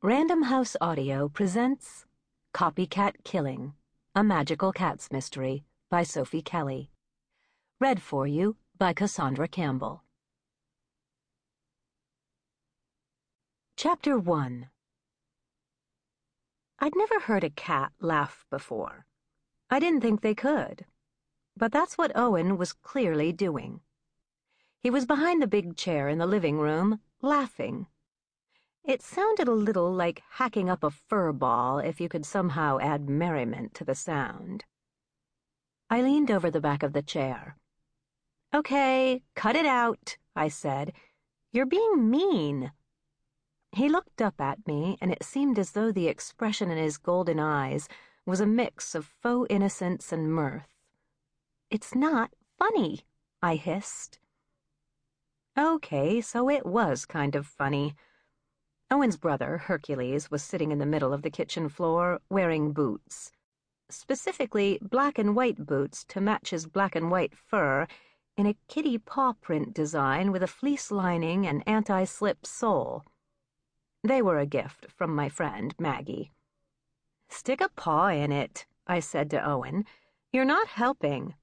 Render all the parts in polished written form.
Random House Audio presents Copycat Killing, A Magical Cats Mystery by Sophie Kelly. Read for you by Cassandra Campbell. Chapter 1. I'd never heard a cat laugh before. I didn't think they could. But that's what Owen was clearly doing. He was behind the big chair in the living room, laughing. It sounded a little like hacking up a fur ball if you could somehow add merriment to the sound. I leaned over the back of the chair. "Okay, cut it out," I said. "You're being mean." He looked up at me, and it seemed as though the expression in his golden eyes was a mix of faux innocence and mirth. "It's not funny," I hissed. Okay, so it was kind of funny. Owen's brother, Hercules, was sitting in the middle of the kitchen floor, wearing boots. Specifically, black and white boots to match his black and white fur in a kitty paw print design with a fleece lining and anti-slip sole. They were a gift from my friend, Maggie. "Stick a paw in it," I said to Owen. "You're not helping."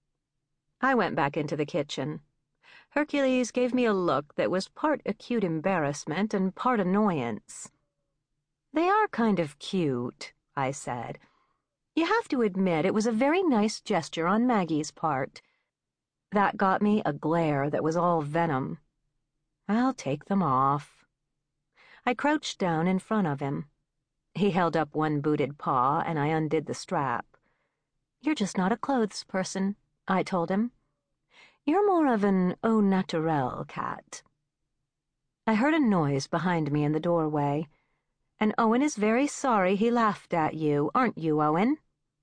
I went back into the kitchen. Hercules gave me a look that was part acute embarrassment and part annoyance. "They are kind of cute," I said. "You have to admit it was a very nice gesture on Maggie's part." That got me a glare that was all venom. "I'll take them off." I crouched down in front of him. He held up one booted paw, and I undid the strap. "You're just not a clothes person," I told him. "You're more of an au naturel cat." I heard a noise behind me in the doorway. "And Owen is very sorry he laughed at you, aren't you, Owen?"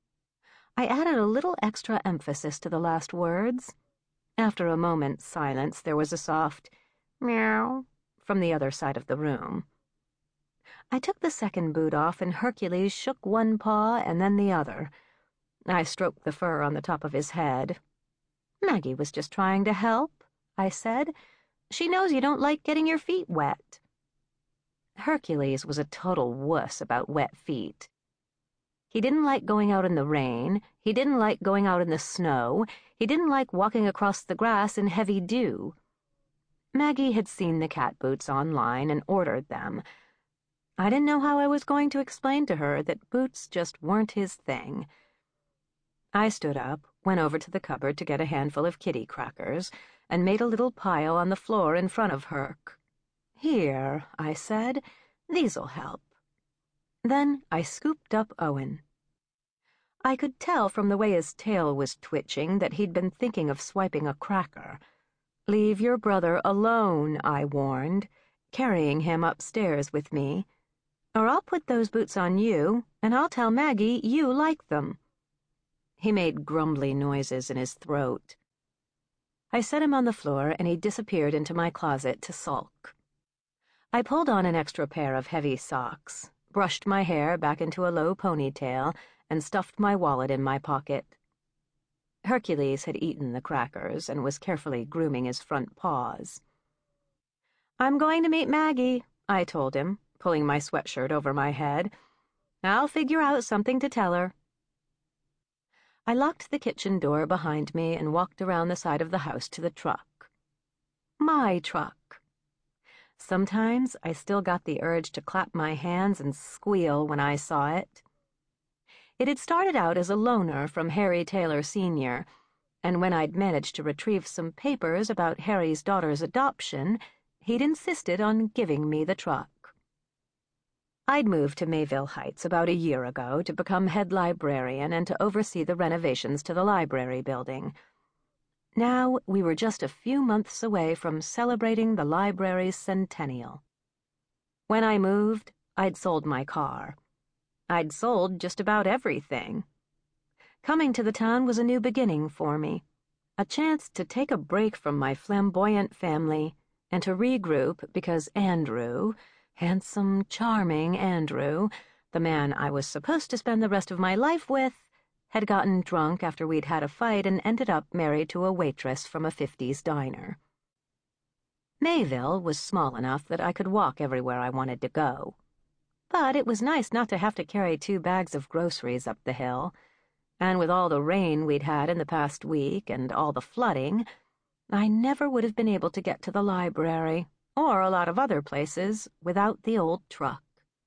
I added a little extra emphasis to the last words. After a moment's silence, there was a soft meow from the other side of the room. I took the second boot off, and Hercules shook one paw and then the other. I stroked the fur on the top of his head. "Maggie was just trying to help," I said. "She knows you don't like getting your feet wet." Hercules was a total wuss about wet feet. He didn't like going out in the rain, he didn't like going out in the snow, he didn't like walking across the grass in heavy dew. Maggie had seen the cat boots online and ordered them. I didn't know how I was going to explain to her that boots just weren't his thing. I stood up, went over to the cupboard to get a handful of kitty crackers, and made a little pile on the floor in front of Herc. "Here," I said, "these'll help." Then I scooped up Owen. I could tell from the way his tail was twitching that he'd been thinking of swiping a cracker. "Leave your brother alone," I warned, carrying him upstairs with me. "Or I'll put those boots on you, and I'll tell Maggie you like them." He made grumbly noises in his throat. I set him on the floor, and he disappeared into my closet to sulk. I pulled on an extra pair of heavy socks, brushed my hair back into a low ponytail, and stuffed my wallet in my pocket. Hercules had eaten the crackers and was carefully grooming his front paws. "I'm going to meet Maggie," I told him, pulling my sweatshirt over my head. "I'll figure out something to tell her." I locked the kitchen door behind me and walked around the side of the house to the truck. My truck. Sometimes I still got the urge to clap my hands and squeal when I saw it. It had started out as a loaner from Harry Taylor Sr., and when I'd managed to retrieve some papers about Harry's daughter's adoption, he'd insisted on giving me the truck. I'd moved to Mayville Heights about a year ago to become head librarian and to oversee the renovations to the library building. Now we were just a few months away from celebrating the library's centennial. When I moved, I'd sold my car. I'd sold just about everything. Coming to the town was a new beginning for me, a chance to take a break from my flamboyant family and to regroup because Andrew, handsome, charming Andrew, the man I was supposed to spend the rest of my life with, had gotten drunk after we'd had a fight and ended up married to a waitress from a 50s diner. Mayville was small enough that I could walk everywhere I wanted to go. But it was nice not to have to carry 2 bags of groceries up the hill, and with all the rain we'd had in the past week and all the flooding, I never would have been able to get to the library, or a lot of other places, without the old truck.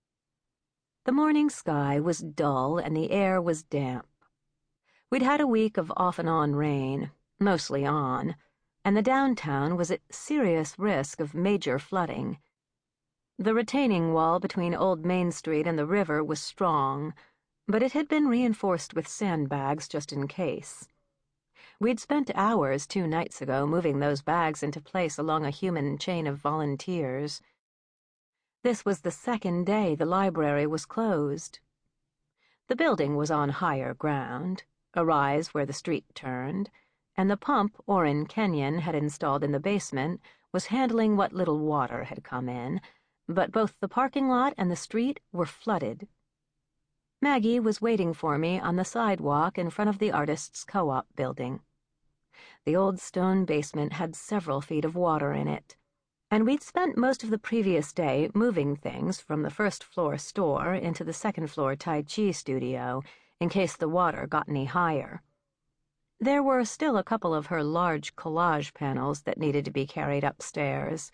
The morning sky was dull and the air was damp. We'd had a week of off-and-on rain, mostly on, and the downtown was at serious risk of major flooding. The retaining wall between Old Main Street and the river was strong, but it had been reinforced with sandbags just in case. We'd spent hours 2 nights ago moving those bags into place along a human chain of volunteers. This was the 2nd day the library was closed. The building was on higher ground, a rise where the street turned, and the pump Orrin Kenyon had installed in the basement was handling what little water had come in, but both the parking lot and the street were flooded. Maggie was waiting for me on the sidewalk in front of the Artists' Co-op building. The old stone basement had several feet of water in it, and we'd spent most of the previous day moving things from the first-floor store into the second-floor Tai Chi studio in case the water got any higher. There were still a couple of her large collage panels that needed to be carried upstairs.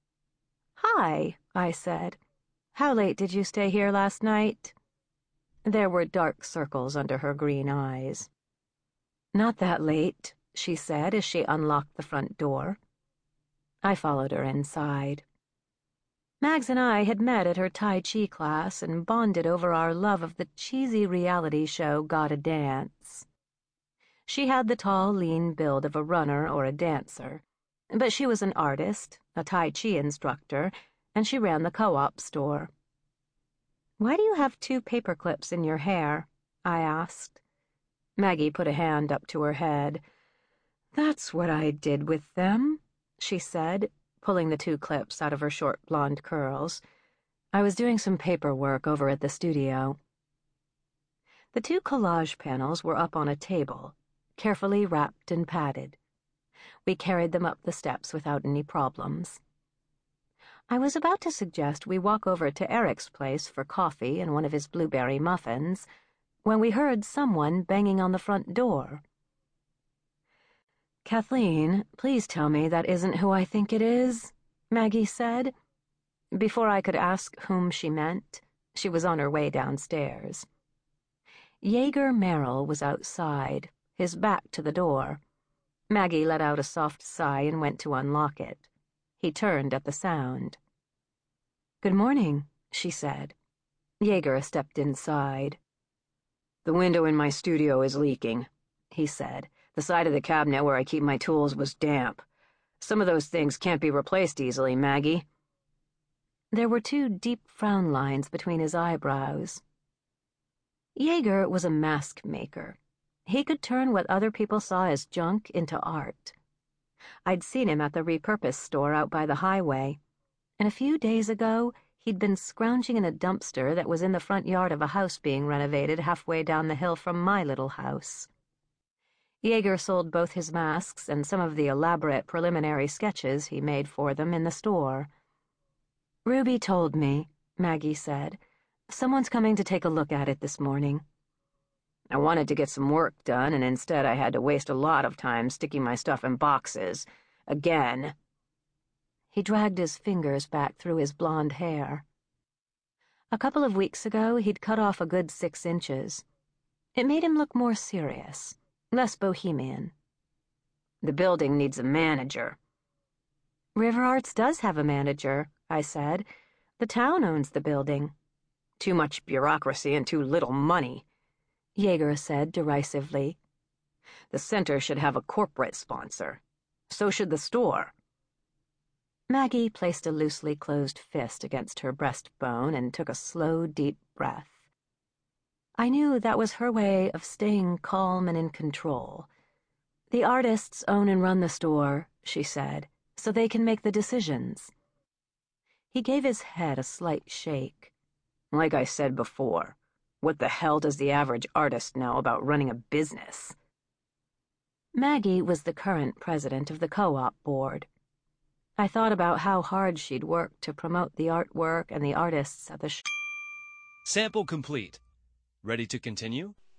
"Hi," I said. "How late did you stay here last night?" There were dark circles under her green eyes. "Not that late," she said as she unlocked the front door. I followed her inside. Mags and I had met at her Tai Chi class and bonded over our love of the cheesy reality show Gotta Dance. She had the tall, lean build of a runner or a dancer, but she was an artist, a Tai Chi instructor, and she ran the co-op store. "Why do you have 2 paper clips in your hair?" I asked. Maggie put a hand up to her head. "That's what I did with them," she said, pulling the 2 clips out of her short blonde curls. "I was doing some paperwork over at the studio." The 2 collage panels were up on a table, carefully wrapped and padded. We carried them up the steps without any problems. I was about to suggest we walk over to Eric's place for coffee and one of his blueberry muffins when we heard someone banging on the front door. "Kathleen, please tell me that isn't who I think it is," Maggie said. Before I could ask whom she meant, she was on her way downstairs. Jaeger Merrill was outside, his back to the door. Maggie let out a soft sigh and went to unlock it. He turned at the sound. "Good morning," she said. Jaeger stepped inside. "The window in my studio is leaking," he said. "The side of the cabinet where I keep my tools was damp. Some of those things can't be replaced easily, Maggie." There were 2 deep frown lines between his eyebrows. Jaeger was a mask maker. He could turn what other people saw as junk into art. I'd seen him at the repurposed store out by the highway, and a few days ago he'd been scrounging in a dumpster that was in the front yard of a house being renovated halfway down the hill from my little house. Jaeger sold both his masks and some of the elaborate preliminary sketches he made for them in the store. "Ruby told me," Maggie said. "Someone's coming to take a look at it this morning." I wanted to get some work done, and instead I had to waste a lot of time sticking my stuff in boxes. Again. He dragged his fingers back through his blonde hair. A couple of weeks ago, he'd cut off a good 6 inches. It made him look more serious, less bohemian. "The building needs a manager." "River Arts does have a manager," I said. "The town owns the building." "Too much bureaucracy and too little money," Jaeger said derisively. "The center should have a corporate sponsor. So should the store." Maggie placed a loosely closed fist against her breastbone and took a slow, deep breath. I knew that was her way of staying calm and in control. "The artists own and run the store," she said, "so they can make the decisions." He gave his head a slight shake. "Like I said before, what the hell does the average artist know about running a business?" Maggie was the current president of the co-op board. I thought about how hard she'd worked to promote the artwork and the artists at the Sample complete. Ready to continue?